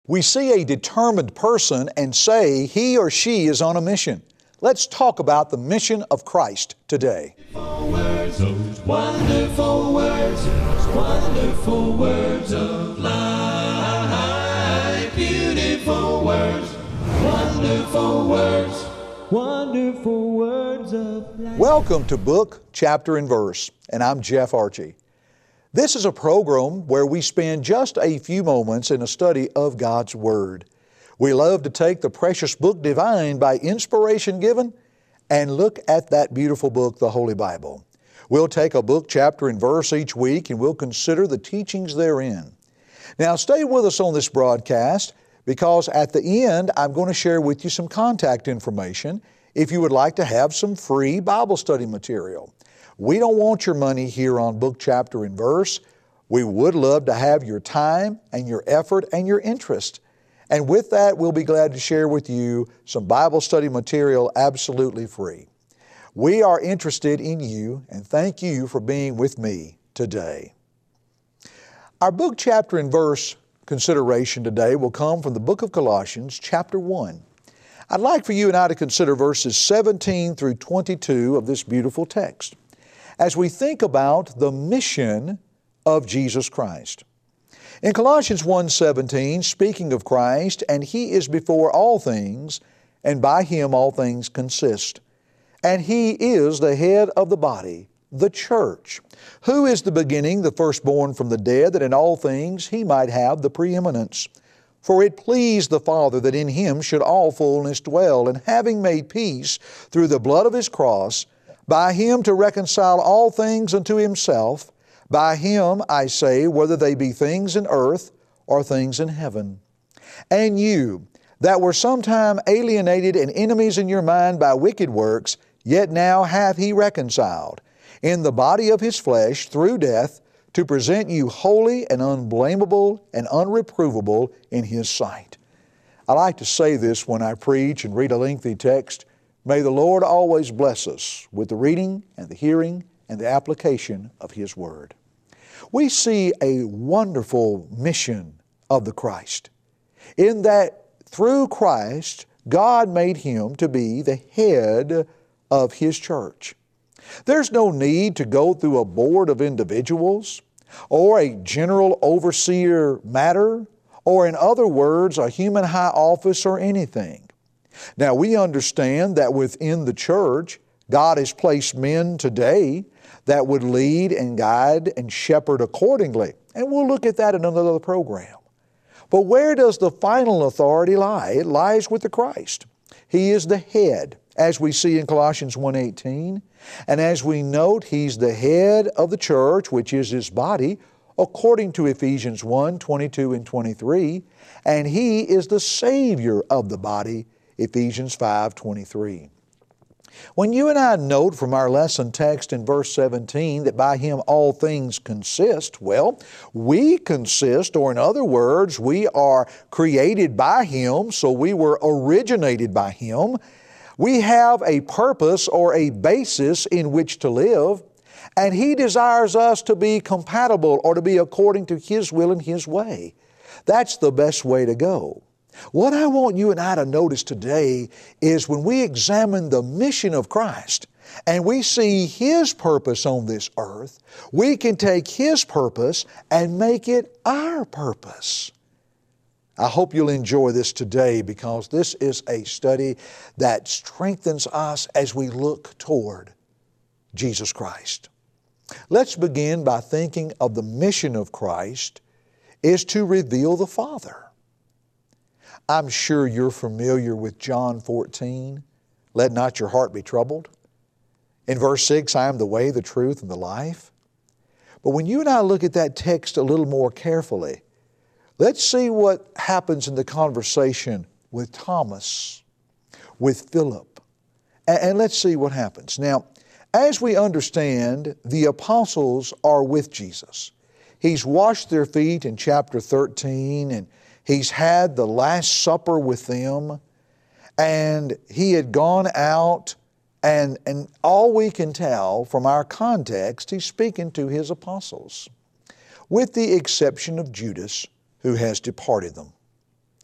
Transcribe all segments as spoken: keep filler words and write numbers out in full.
We see a determined person and say he or she is on a mission. Let's talk about the mission of Christ today. Words, those wonderful words, those wonderful words of life. Beautiful words, wonderful words, wonderful words of life. Welcome to Book, Chapter, and Verse, and I'm Jeff Archie. This is a program where we spend just a few moments in a study of God's Word. We love to take the precious book divine by inspiration given and look at that beautiful book, the Holy Bible. We'll take a book, chapter, and verse each week and we'll consider the teachings therein. Now stay with us on this broadcast because at the end I'm going to share with you some contact information if you would like to have some free Bible study material. We don't want your money here on Book, Chapter, and Verse. We would love to have your time and your effort and your interest. And with that, we'll be glad to share with you some Bible study material absolutely free. We are interested in you, and thank you for being with me today. Our Book, Chapter, and Verse consideration today will come from the book of Colossians, chapter one. I'd like for you and I to consider verses seventeen through twenty-two of this beautiful text as we think about the mission of Jesus Christ. In Colossians one seventeen, speaking of Christ, and He is before all things, and by Him all things consist. And He is the head of the body, the church, who is the beginning, the firstborn from the dead, that in all things He might have the preeminence. For it pleased the Father that in Him should all fullness dwell, and having made peace through the blood of His cross, by Him to reconcile all things unto Himself, by Him, I say, whether they be things in earth or things in heaven. And you, that were sometime alienated and enemies in your mind by wicked works, yet now hath He reconciled in the body of His flesh through death, to present you holy and unblameable and unreprovable in His sight. I like to say this when I preach and read a lengthy text. May the Lord always bless us with the reading and the hearing and the application of His Word. We see a wonderful mission of the Christ in that through Christ, God made Him to be the head of His church. There's no need to go through a board of individuals or a general overseer matter or, in other words, a human high office or anything. Now, we understand that within the church, God has placed men today that would lead and guide and shepherd accordingly. And we'll look at that in another program. But where does the final authority lie? It lies with the Christ. He is the head, as we see in Colossians one eighteen. And as we note, He's the head of the church, which is His body, according to Ephesians one twenty-two and twenty-three. And He is the Savior of the body, Ephesians five twenty-three. When you and I note from our lesson text in verse seventeen that by Him all things consist, well, we consist, or in other words, we are created by Him, so we were originated by Him. We have a purpose or a basis in which to live, and He desires us to be compatible or to be according to His will and His way. That's the best way to go. What I want you and I to notice today is when we examine the mission of Christ and we see His purpose on this earth, we can take His purpose and make it our purpose. I hope you'll enjoy this today because this is a study that strengthens us as we look toward Jesus Christ. Let's begin by thinking of the mission of Christ is to reveal the Father. I'm sure you're familiar with John fourteen. Let not your heart be troubled. In verse six, I am the way, the truth, and the life. But when you and I look at that text a little more carefully, let's see what happens in the conversation with Thomas, with Philip, and, and let's see what happens. Now, as we understand, the apostles are with Jesus. He's washed their feet in chapter thirteen, and He's had the Last Supper with them, and He had gone out, and, and all we can tell from our context, He's speaking to His apostles, with the exception of Judas, who has departed them.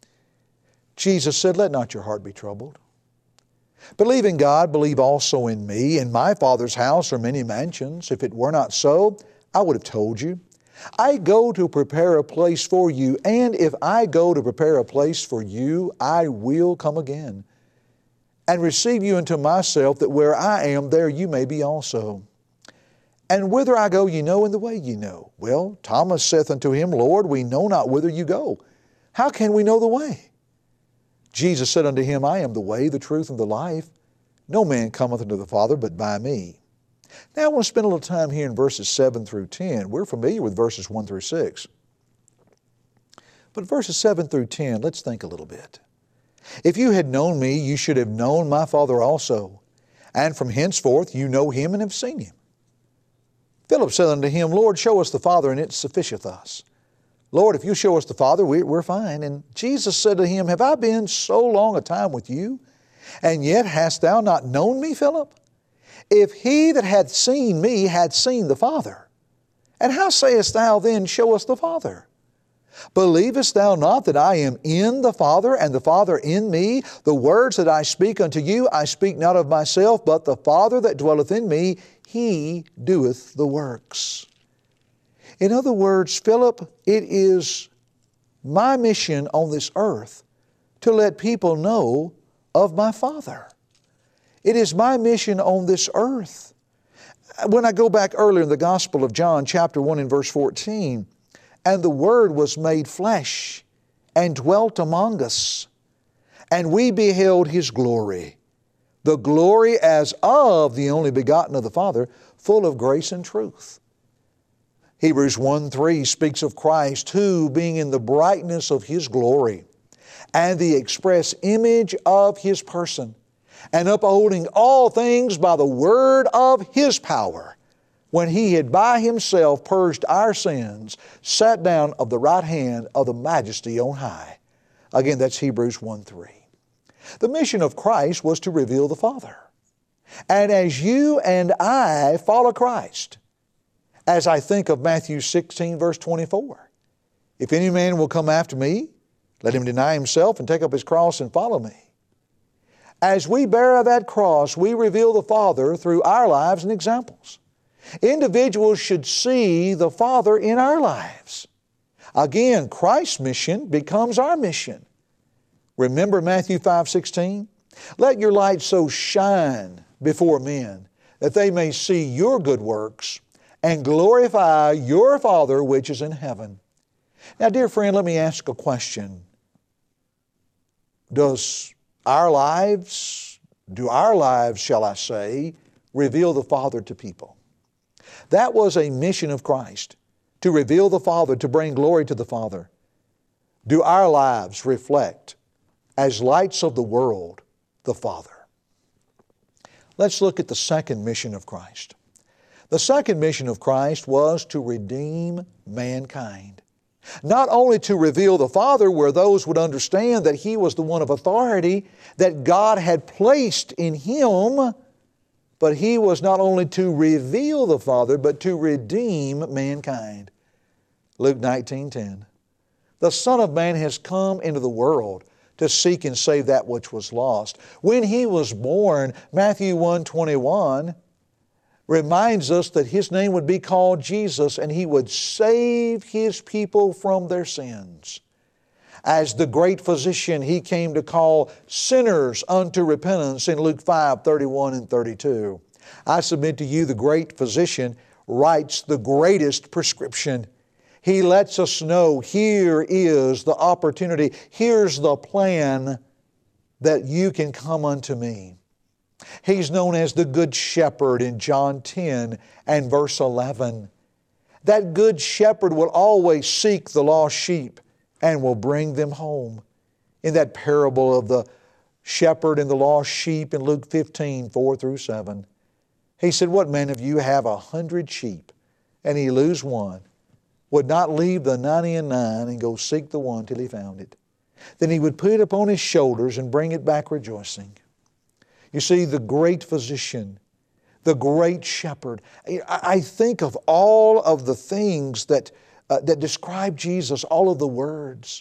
Jesus said, let not your heart be troubled. Believe in God, believe also in me. In my Father's house are many mansions. If it were not so, I would have told you. I go to prepare a place for you, and if I go to prepare a place for you, I will come again and receive you unto myself, that where I am, there you may be also. And whither I go ye know, and the way ye know. Well, Thomas saith unto him, Lord, we know not whither you go. How can we know the way? Jesus said unto him, I am the way, the truth, and the life. No man cometh unto the Father but by me. Now I want to spend a little time here in verses seven through ten. We're familiar with verses one through six. But verses seven through ten, let's think a little bit. If you had known me, you should have known my Father also. And from henceforth you know him and have seen him. Philip said unto him, Lord, show us the Father, and it sufficeth us. Lord, if you show us the Father, we're fine. And Jesus said to him, have I been so long a time with you, and yet hast thou not known me, Philip? If he that hath seen me had seen the Father, and how sayest thou then, show us the Father? Believest thou not that I am in the Father, and the Father in me? The words that I speak unto you, I speak not of myself, but the Father that dwelleth in me, He doeth the works. In other words, Philip, it is my mission on this earth to let people know of my Father. It is my mission on this earth. When I go back earlier in the Gospel of John, chapter one and verse fourteen, and the Word was made flesh and dwelt among us, and we beheld His glory, the glory as of the only begotten of the Father, full of grace and truth. Hebrews one three speaks of Christ, who, being in the brightness of His glory and the express image of His person, and upholding all things by the word of His power, when He had by Himself purged our sins, sat down of the right hand of the Majesty on high. Again, that's Hebrews one three. The mission of Christ was to reveal the Father. And as you and I follow Christ, as I think of Matthew sixteen, verse twenty-four, if any man will come after me, let him deny himself and take up his cross and follow me. As we bear that cross, we reveal the Father through our lives and examples. Individuals should see the Father in our lives. Again, Christ's mission becomes our mission. Remember Matthew five sixteen? Let your light so shine before men that they may see your good works and glorify your Father which is in heaven. Now, dear friend, let me ask a question. Does our lives, do our lives, shall I say, reveal the Father to people? That was a mission of Christ, to reveal the Father, to bring glory to the Father. Do our lives reflect, as lights of the world, the Father? Let's look at the second mission of Christ. The second mission of Christ was to redeem mankind. Not only to reveal the Father, where those would understand that He was the one of authority that God had placed in Him, but He was not only to reveal the Father, but to redeem mankind. Luke nineteen ten. The Son of Man has come into the world to seek and save that which was lost. When He was born, Matthew one twenty-one reminds us that His name would be called Jesus, and He would save His people from their sins. As the great physician, He came to call sinners unto repentance in Luke five thirty-one and thirty-two. I submit to you, the great physician writes the greatest prescription. He lets us know, here is the opportunity, here's the plan that you can come unto me. He's known as the Good Shepherd in John ten and verse eleven. That Good Shepherd will always seek the lost sheep and will bring them home. In that parable of the shepherd and the lost sheep in Luke fifteen, four through seven, He said, what man of you have a hundred sheep and he lose one, would not leave the ninety and nine and go seek the one till he found it? Then he would put it upon his shoulders and bring it back rejoicing. You see, the great physician, the great shepherd. I think of all of the things that, uh, that describe Jesus, all of the words.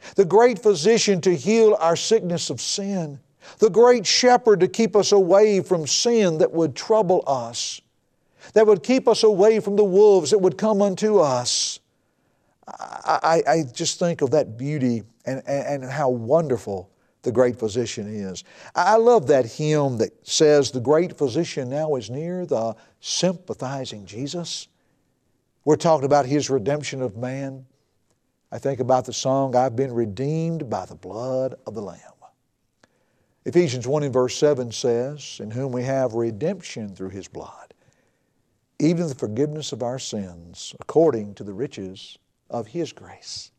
the great physician to heal our sickness of sin, the great shepherd to keep us away from sin that would trouble us, that would keep us away from the wolves that would come unto us. I, I, I just think of that beauty and, and, and how wonderful the great physician is. I love that hymn that says, the great physician now is near, the sympathizing Jesus. We're talking about His redemption of man. I think about the song, I've been redeemed by the blood of the Lamb. Ephesians one and verse seven says, in whom we have redemption through His blood, even the forgiveness of our sins, according to the riches of His grace.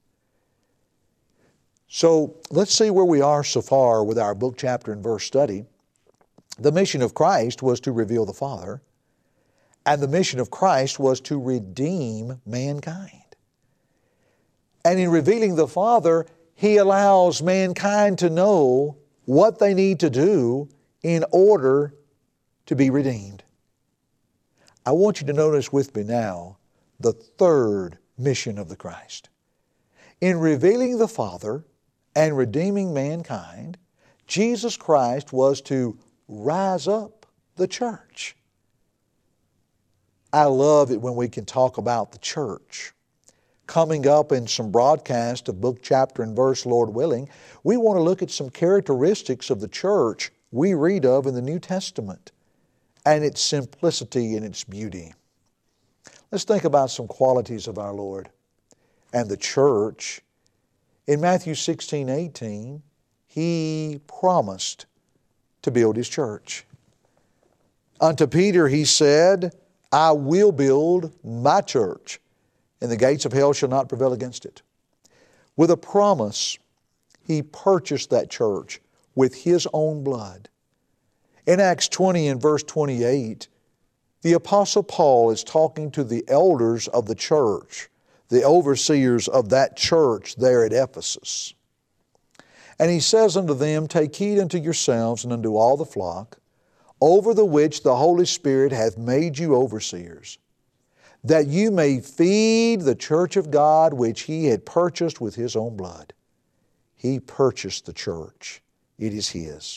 So let's see where we are so far with our book, chapter, and verse study. The mission of Christ was to reveal the Father, and the mission of Christ was to redeem mankind. And in revealing the Father, He allows mankind to know what they need to do in order to be redeemed. I want you to notice with me now the third mission of the Christ. In revealing the Father and redeeming mankind, Jesus Christ was to rise up the church. I love it when we can talk about the church. Coming up in some broadcast of book, chapter, and verse, Lord willing, we want to look at some characteristics of the church we read of in the New Testament and its simplicity and its beauty. Let's think about some qualities of our Lord and the church. In Matthew sixteen, eighteen, He promised to build His church. Unto Peter He said, I will build my church, and the gates of hell shall not prevail against it. With a promise, He purchased that church with His own blood. In Acts twenty and verse twenty-eight, the Apostle Paul is talking to the elders of the church, the overseers of that church there at Ephesus. And he says unto them, take heed unto yourselves and unto all the flock, over the which the Holy Spirit hath made you overseers, that you may feed the church of God which He had purchased with His own blood. He purchased the church. It is His.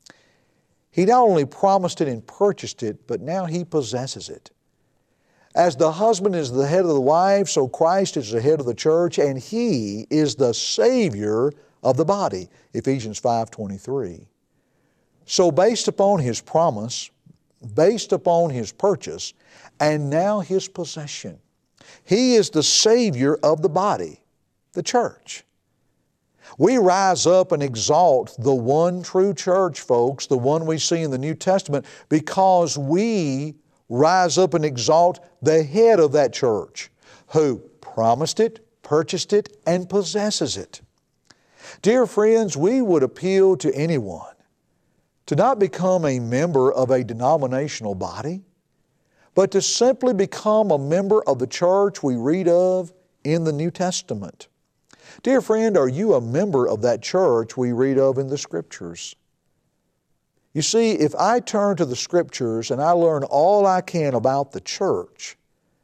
He not only promised it and purchased it, but now He possesses it. As the husband is the head of the wife, so Christ is the head of the church, and He is the Savior of the body. Ephesians five twenty-three. So based upon His promise, based upon His purchase, and now His possession, He is the Savior of the body, the church. We rise up and exalt the one true church, folks, the one we see in the New Testament, because we rise up and exalt the head of that church, who promised it, purchased it, and possesses it. Dear friends, we would appeal to anyone to not become a member of a denominational body, but to simply become a member of the church we read of in the New Testament. Dear friend, are you a member of that church we read of in the Scriptures? You see, if I turn to the Scriptures and I learn all I can about the church,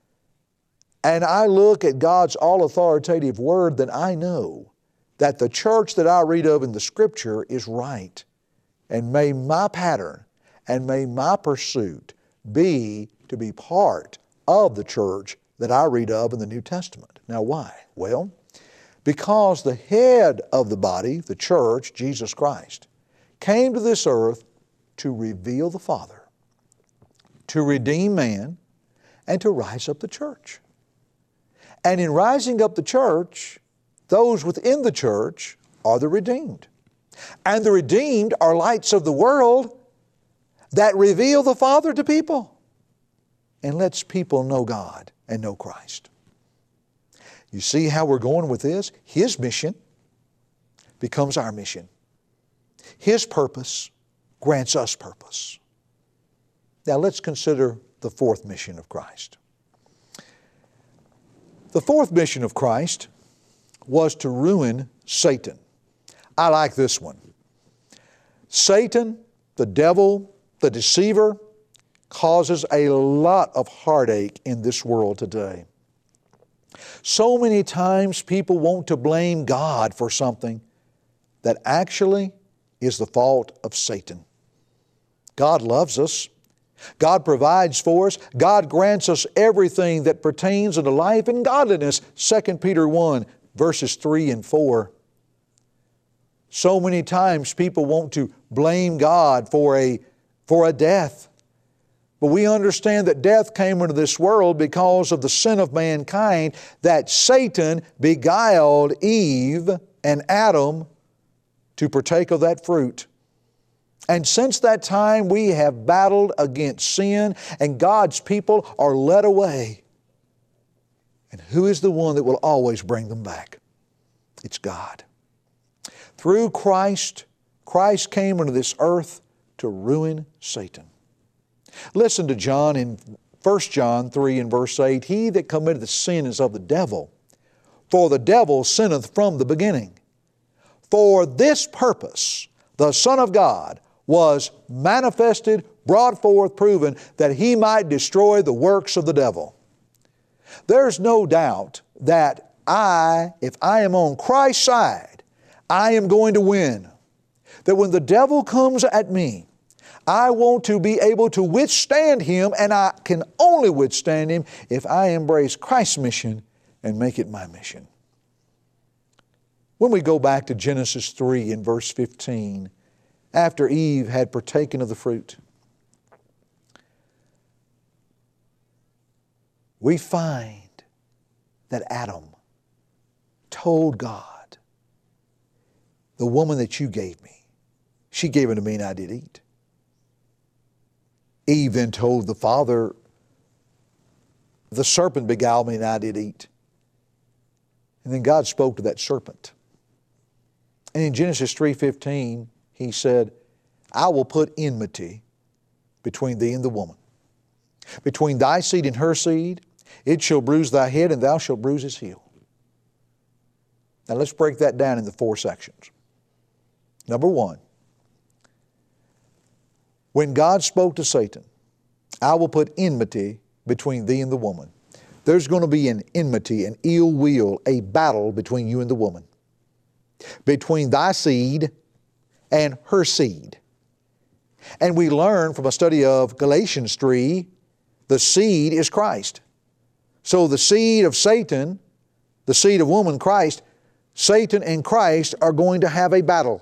and I look at God's all-authoritative Word, then I know that the church that I read of in the Scripture is right. And may my pattern and may my pursuit be to be part of the church that I read of in the New Testament. Now why? Well, because the head of the body, the church, Jesus Christ, came to this earth to reveal the Father, to redeem man, and to rise up the church. And in rising up the church, those within the church are the redeemed. And the redeemed are lights of the world that reveal the Father to people and lets people know God and know Christ. You see how we're going with this? His mission becomes our mission. His purpose grants us purpose. Now let's consider the fourth mission of Christ. The fourth mission of Christ was to ruin Satan. I like this one. Satan, the devil, the deceiver, causes a lot of heartache in this world today. So many times people want to blame God for something that actually is the fault of Satan. God loves us. God provides for us. God grants us everything that pertains unto life and godliness. Second Peter one, verses three and four. So many times people want to blame God for a, for a death. But we understand that death came into this world because of the sin of mankind, that Satan beguiled Eve and Adam to partake of that fruit. And since that time we have battled against sin, and God's people are led away. And who is the one that will always bring them back? It's God. Through Christ, Christ came into this earth to ruin Satan. Listen to John in First John three and verse eight. He that committeth sin is of the devil, for the devil sinneth from the beginning. For this purpose the Son of God was manifested, brought forth, proven, that He might destroy the works of the devil. There's no doubt that I, if I am on Christ's side, I am going to win. That when the devil comes at me, I want to be able to withstand him, and I can only withstand him if I embrace Christ's mission and make it my mission. When we go back to Genesis three in verse fifteen, after Eve had partaken of the fruit, we find that Adam told God, the woman that you gave me, she gave it to me and I did eat. Eve then told the father, the serpent beguiled me and I did eat. And then God spoke to that serpent. And in Genesis three fifteen, He said, I will put enmity between thee and the woman, between thy seed and her seed. It shall bruise thy head and thou shalt bruise his heel. Now let's break that down into four sections. Number one, when God spoke to Satan, I will put enmity between thee and the woman. There's going to be an enmity, an ill will, a battle between you and the woman, between thy seed and her seed. And we learn from a study of Galatians three, the seed is Christ. So the seed of Satan, the seed of woman, Christ, Satan and Christ are going to have a battle.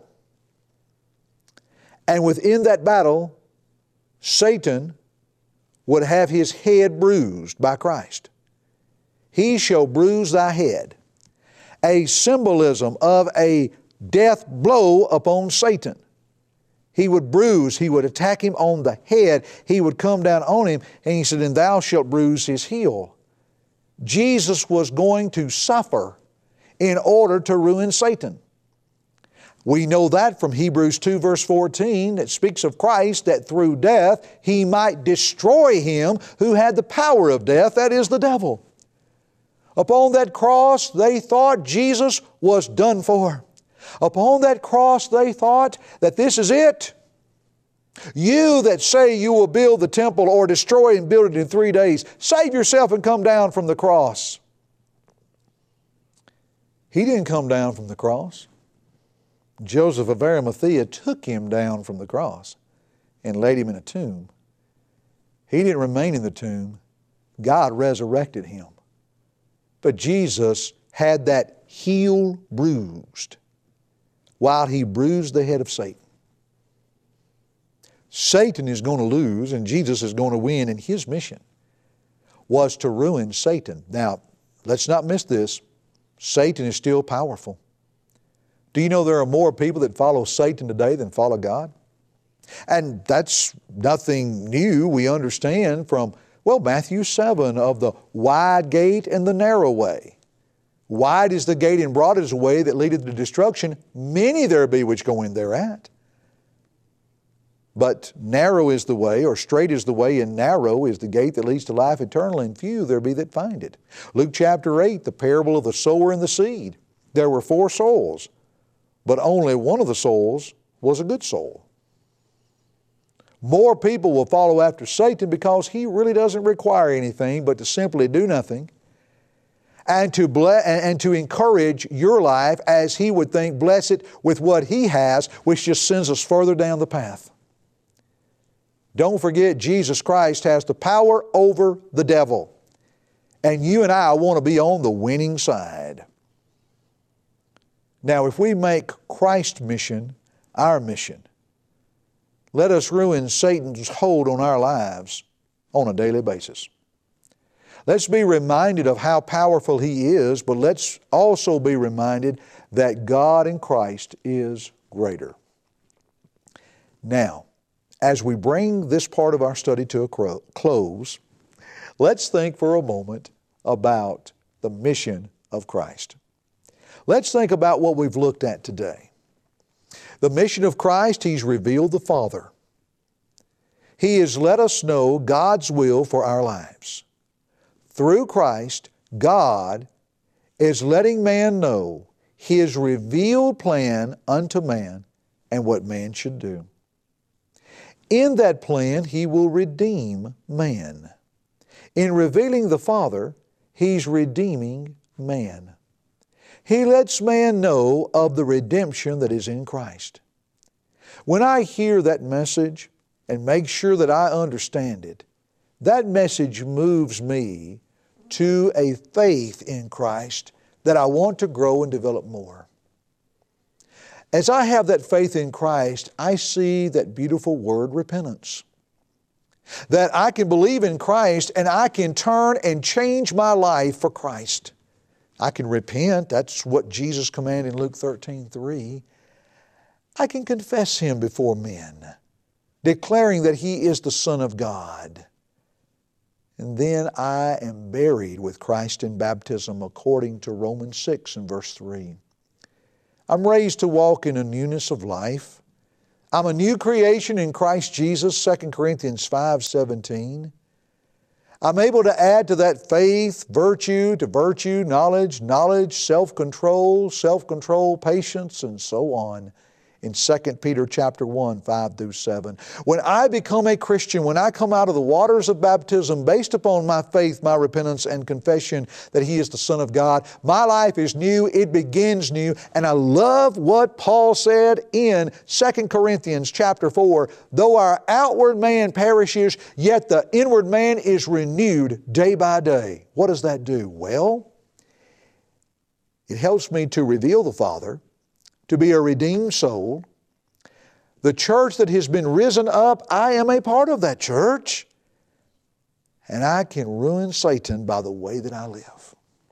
And within that battle, Satan would have his head bruised by Christ. He shall bruise thy head. A symbolism of a death blow upon Satan. He would bruise, he would attack him on the head, he would come down on him, and he said, and thou shalt bruise his heel. Jesus was going to suffer in order to ruin Satan. We know that from Hebrews two verse fourteen that speaks of Christ, that through death He might destroy him who had the power of death, that is the devil. Upon that cross they thought Jesus was done for. Upon that cross they thought that this is it. You that say you will build the temple or destroy and build it in three days, save yourself and come down from the cross. He didn't come down from the cross. Joseph of Arimathea took Him down from the cross and laid Him in a tomb. He didn't remain in the tomb. God resurrected Him. But Jesus had that heel bruised while He bruised the head of Satan. Satan is going to lose and Jesus is going to win, and His mission was to ruin Satan. Now, let's not miss this. Satan is still powerful. Do you know there are more people that follow Satan today than follow God? And that's nothing new. We understand from, well, Matthew seven, of the wide gate and the narrow way. Wide is the gate and broad is the way that leadeth to destruction. Many there be which go in thereat. But narrow is the way, or straight is the way, and narrow is the gate that leads to life eternal, and few there be that find it. Luke chapter eight, the parable of the sower and the seed. There were four souls, but only one of the souls was a good soul. More people will follow after Satan because he really doesn't require anything but to simply do nothing. and to, ble- and to encourage your life as He would think, bless it with what He has, which just sends us further down the path. Don't forget, Jesus Christ has the power over the devil. And you and I want to be on the winning side. Now, if we make Christ's mission our mission, let us ruin Satan's hold on our lives on a daily basis. Let's be reminded of how powerful he is, but let's also be reminded that God in Christ is greater. Now, as we bring this part of our study to a close, let's think for a moment about the mission of Christ. Let's think about what we've looked at today. The mission of Christ, He's revealed the Father. He has let us know God's will for our lives. Through Christ, God is letting man know His revealed plan unto man and what man should do. In that plan, He will redeem man. In revealing the Father, He's redeeming man. He lets man know of the redemption that is in Christ. When I hear that message and make sure that I understand it, that message moves me to a faith in Christ that I want to grow and develop more. As I have that faith in Christ, I see that beautiful word, repentance. That I can believe in Christ and I can turn and change my life for Christ. I can repent. That's what Jesus commanded in Luke thirteen three. I can confess Him before men, declaring that He is the Son of God. And then I am buried with Christ in baptism according to Romans six and verse three. I'm raised to walk in a newness of life. I'm a new creation in Christ Jesus, Second Corinthians five seventeen. I'm able to add to that faith, virtue to virtue, knowledge, knowledge, self-control, self-control, patience, and so on in Second Peter chapter one, five through seven. When I become a Christian, when I come out of the waters of baptism based upon my faith, my repentance, and confession that He is the Son of God, my life is new, it begins new, and I love what Paul said in Second Corinthians chapter four, though our outward man perishes, yet the inward man is renewed day by day. What does that do? Well, it helps me to reveal the Father, to be a redeemed soul. The church that has been risen up, I am a part of that church. And I can ruin Satan by the way that I live.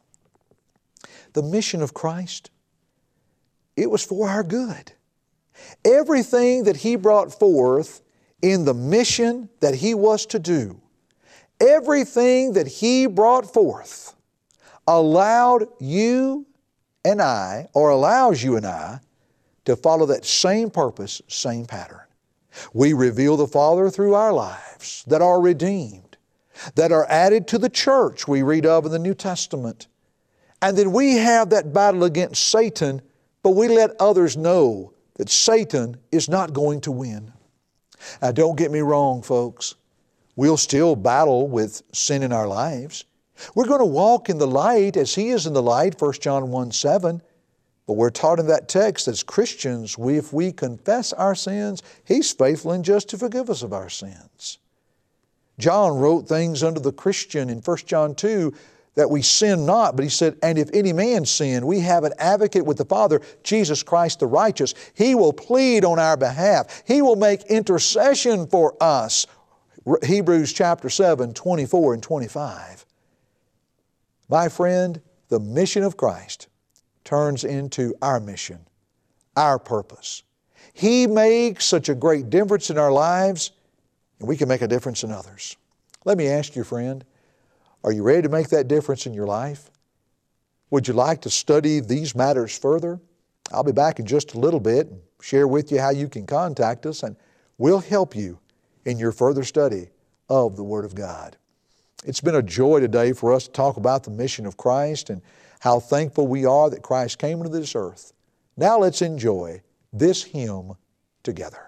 The mission of Christ, it was for our good. Everything that He brought forth in the mission that He was to do, everything that He brought forth allowed you and I, or allows you and I, to follow that same purpose, same pattern. We reveal the Father through our lives that are redeemed, that are added to the church we read of in the New Testament. And then we have that battle against Satan, but we let others know that Satan is not going to win. Now, don't get me wrong, folks. We'll still battle with sin in our lives. We're going to walk in the light as He is in the light, First John one seven. But we're taught in that text as Christians, we, if we confess our sins, He's faithful and just to forgive us of our sins. John wrote things unto the Christian in First John two that we sin not, but he said, and if any man sin, we have an advocate with the Father, Jesus Christ the righteous. He will plead on our behalf. He will make intercession for us. Hebrews chapter seven, twenty-four and twenty-five. My friend, the mission of Christ turns into our mission, our purpose. He makes such a great difference in our lives, and we can make a difference in others. Let me ask you, friend, are you ready to make that difference in your life? Would you like to study these matters further? I'll be back in just a little bit and share with you how you can contact us, and we'll help you in your further study of the Word of God. It's been a joy today for us to talk about the mission of Christ and how thankful we are that Christ came into this earth. Now let's enjoy this hymn together.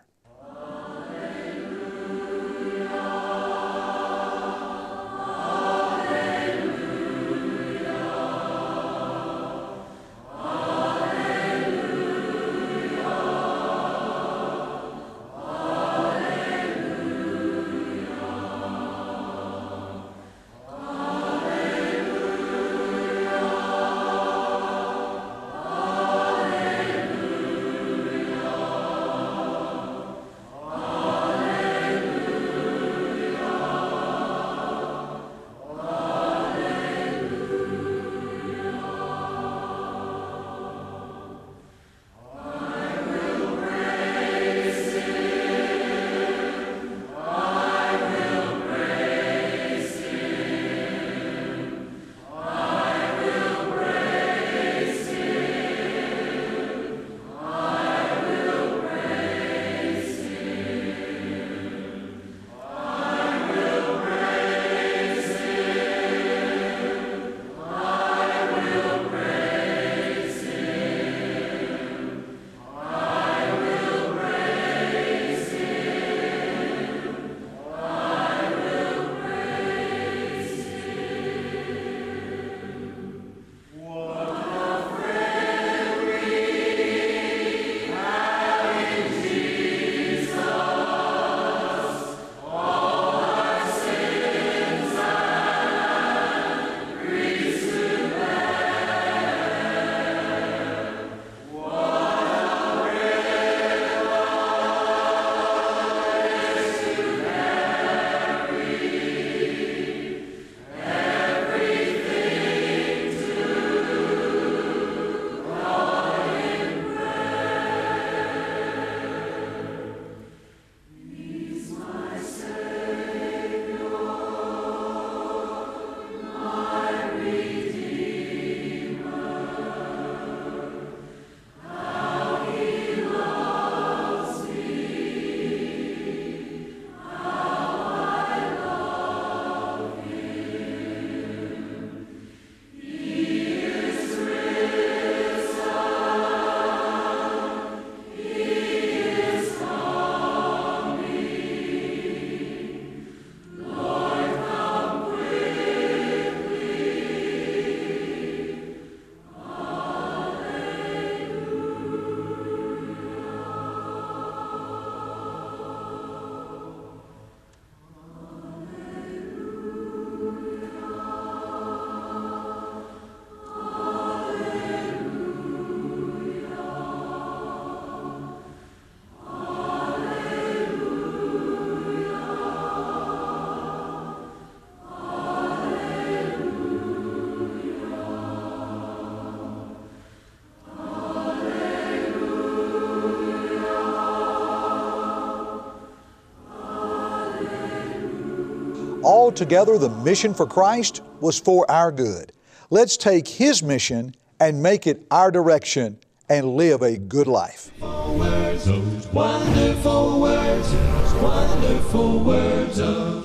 altogether the mission for Christ was for our good. Let's take His mission and make it our direction and live a good life. Words, those wonderful words, those wonderful words of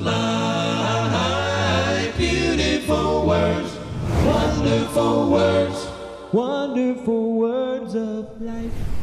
life. Beautiful words, wonderful words, wonderful words of life.